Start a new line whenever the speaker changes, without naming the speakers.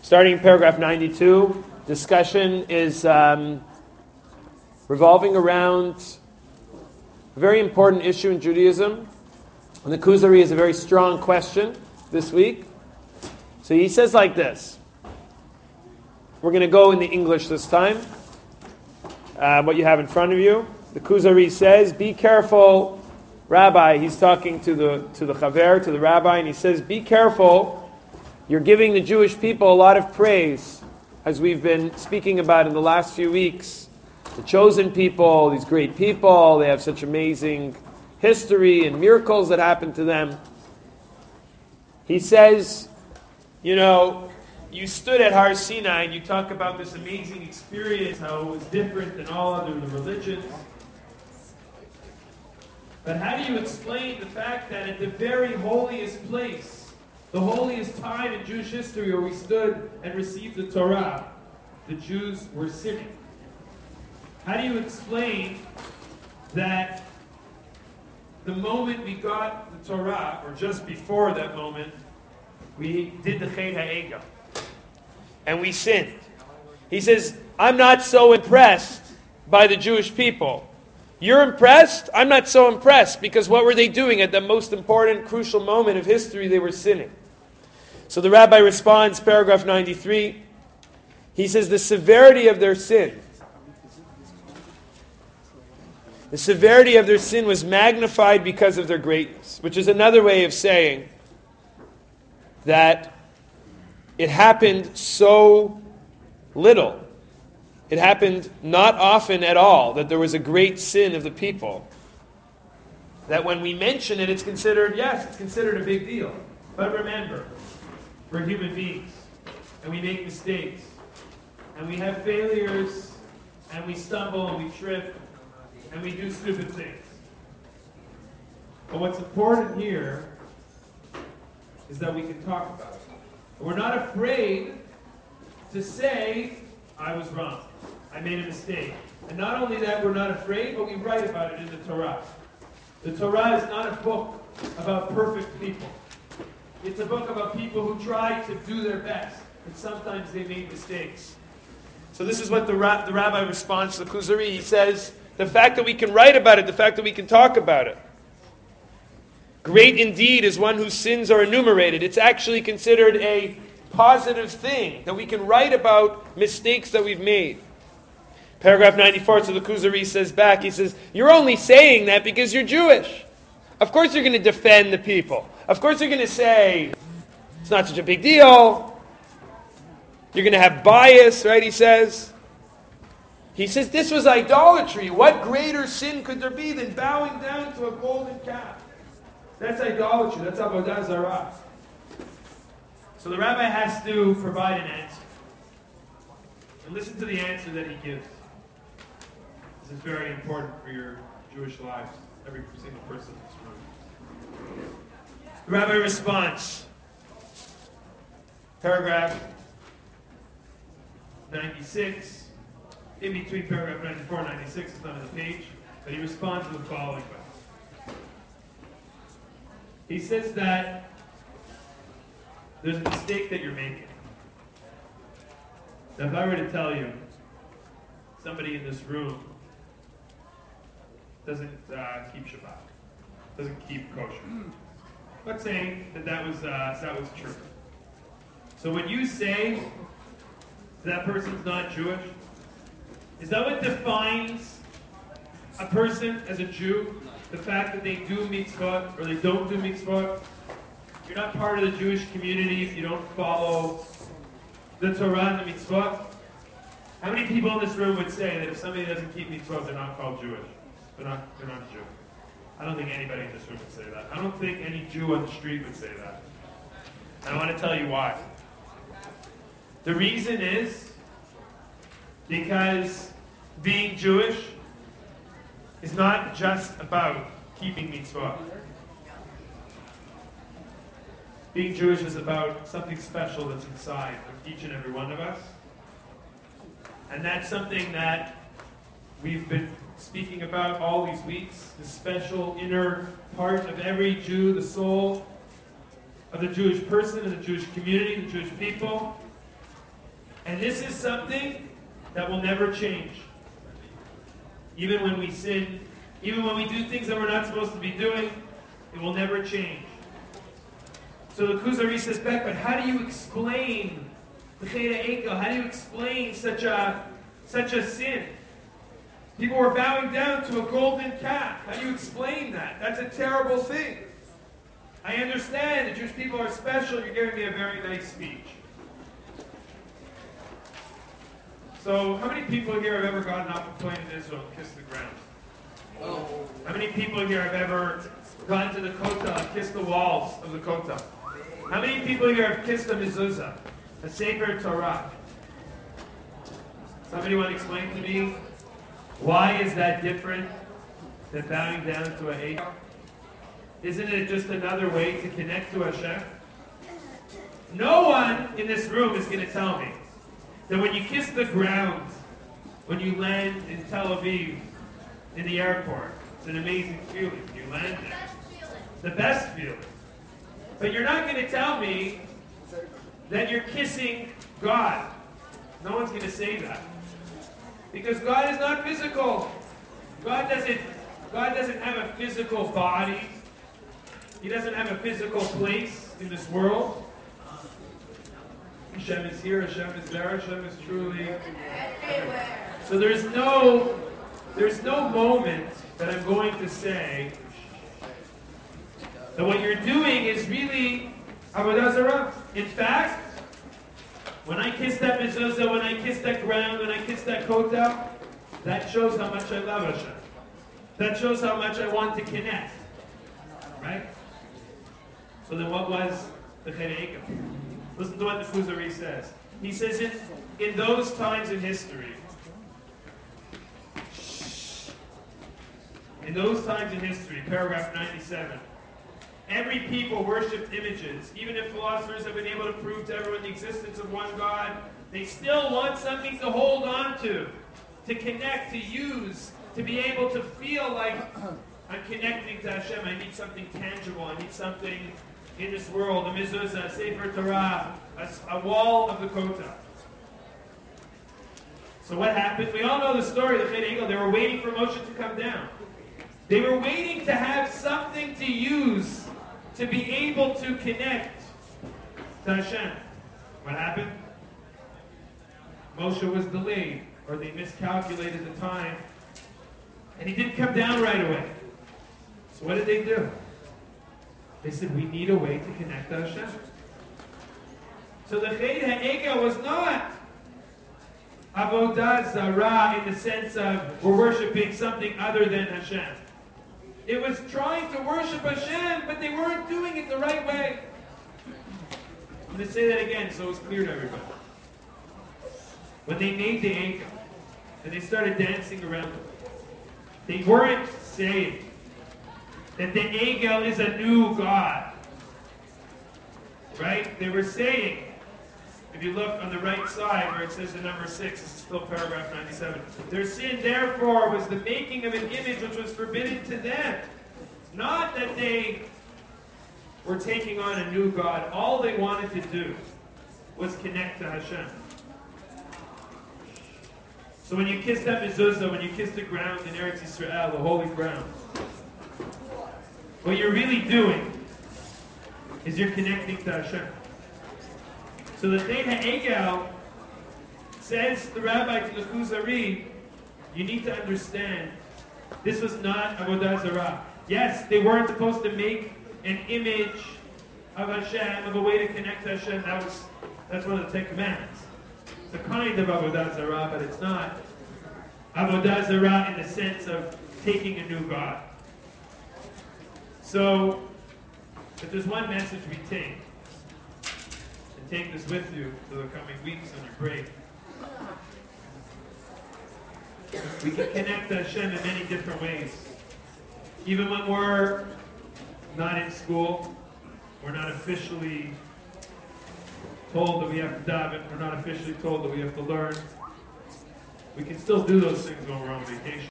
Starting in paragraph 92, discussion is revolving around a very important issue in Judaism. And the Kuzari is a very strong question this week. So he says like this. We're going to go in the English this time. What you have in front of you. The Kuzari says, be careful, Rabbi. He's talking to the Chaver, to the Rabbi, and he says, be careful. You're giving the Jewish people a lot of praise, as we've been speaking about in the last few weeks. The chosen people, these great people, they have such amazing history and miracles that happen to them. He says, you stood at Har Sinai and you talk about this amazing experience, how it was different than all other religions. But how do you explain the fact that at the very holiest place, the holiest time in Jewish history where we stood and received the Torah, the Jews were sinning? How do you explain that the moment we got the Torah, or just before that moment, we did the Chet HaEgel, and we sinned? He says, I'm not so impressed by the Jewish people. You're impressed? I'm not so impressed, because what were they doing at the most important, crucial moment of history? They were sinning. So the rabbi responds, paragraph 93. He says, the severity of their sin. The severity of their sin was magnified because of their greatness, which is another way of saying that it happened so little. It happened not often at all that there was a great sin of the people. That when we mention it, it's considered a big deal. But remember, we're human beings, and we make mistakes, and we have failures, and we stumble, and we trip, and we do stupid things. But what's important here is that we can talk about it. We're not afraid to say, I was wrong. I made a mistake. And not only that, we're not afraid, but we write about it in the Torah. The Torah is not a book about perfect people. It's a book about people who try to do their best, and sometimes they make mistakes. So this is what the rabbi responds to the Kuzari. He says, the fact that we can write about it, the fact that we can talk about it. Great indeed is one whose sins are enumerated. It's actually considered a positive thing, that we can write about mistakes that we've made. Paragraph 94, so the Kuzari says back, he says, you're only saying that because you're Jewish. Of course you're going to defend the people. Of course you're going to say, it's not such a big deal. You're going to have bias, right, he says. He says, this was idolatry. What greater sin could there be than bowing down to a golden calf? That's idolatry. That's avodah zarah. So the rabbi has to provide an answer. And listen to the answer that he gives. This is very important for your Jewish lives, every single person in this room. The rabbi responds, paragraph 96, in between paragraph 94 and 96, it's not on the page, but he responds in the following way. He says that there's a mistake that you're making. Now, if I were to tell you, somebody in this room doesn't keep Shabbat, doesn't keep kosher. Let's say that was true. So when you say that person's not Jewish, is that what defines a person as a Jew? The fact that they do mitzvot or they don't do mitzvot? You're not part of the Jewish community if you don't follow the Torah and the mitzvot. How many people in this room would say that if somebody doesn't keep mitzvot, they're not called Jewish? They're not Jew. I don't think anybody in this room would say that. I don't think any Jew on the street would say that. And I want to tell you why. The reason is because being Jewish is not just about keeping mitzvah. Being Jewish is about something special that's inside of each and every one of us. And that's something that we've been speaking about all these weeks, the special inner part of every Jew, the soul of the Jewish person and the Jewish community, the Jewish people. And this is something that will never change. Even when we sin, even when we do things that we're not supposed to be doing, it will never change. So the Kuzari says back, but how do you explain the Cheda Ekel? How do you explain such a sin? People were bowing down to a golden calf. How do you explain that? That's a terrible thing. I understand the Jewish people are special. You're giving me a very nice speech. So, how many people here have ever gotten off a plane in Israel and kissed the ground? Oh. How many people here have ever gone to the Kotel and kissed the walls of the Kotel? How many people here have kissed a mezuzah, a Sefer Torah? Somebody want to explain to me why is that different than bowing down to a Eichel? Isn't it just another way to connect to Hashem? No one in this room is going to tell me that when you kiss the ground, when you land in Tel Aviv, in the airport, it's an amazing feeling. You land there. It's the best feeling. But you're not going to tell me that you're kissing God. No one's going to say that. Because God is not physical. God doesn't have a physical body. He doesn't have a physical place in this world. Hashem is here, Hashem is there, Hashem is truly everywhere. So there's no moment that I'm going to say that what you're doing is really Avodah Zarah. In fact, when I kiss that mezuzah, when I kiss that ground, when I kiss that kotel, that shows how much I love Hashem. That shows how much I want to connect. Right? So then what was the Cheda Ekel? Listen to what the Kuzari says. He says in those times in history, paragraph 97, every people worshipped images. Even if philosophers have been able to prove to everyone the existence of one God, they still want something to hold on to connect, to use, to be able to feel like I'm connecting to Hashem. I need something tangible. I need something in this world, a mezuzah, a Sefer Torah, a wall of the Kotel. So what happened? We all know the story of the Cheda Ekel. They were waiting for Moshe to come down. They were waiting to have something to use to be able to connect to Hashem. What happened? Moshe was delayed, or they miscalculated the time, and he didn't come down right away. So what did they do? They said, we need a way to connect to Hashem. So the Cheda Ekel was not Avodah Zarah in the sense of we're worshiping something other than Hashem. It was trying to worship Hashem, but they weren't doing it the right way. I'm going to say that again so it's clear to everybody. When they made the Ekel, and they started dancing around it, they weren't saying that the Ekel is a new God. Right? They were saying, if you look on the right side where it says the number 6, this is still paragraph 97. Their sin, therefore, was the making of an image which was forbidden to them. Not that they were taking on a new God. All they wanted to do was connect to Hashem. So when you kiss that mezuzah, when you kiss the ground in Eretz Yisrael, the holy ground, what you're really doing is you're connecting to Hashem. So the Cheda Ekel says the rabbi to the Kuzari, you need to understand, this was not Avodah Zarah. Yes, they weren't supposed to make an image of Hashem, of a way to connect to Hashem. That's one of the 10 commandments. It's a kind of Avodah Zarah, but it's not Avodah Zarah in the sense of taking a new God. So, if there's one message we take, and take this with you for the coming weeks on your break, we can connect to Hashem in many different ways. Even when we're not in school, we're not officially told that we have to daven, we're not officially told that we have to learn. We can still do those things when we're on vacation.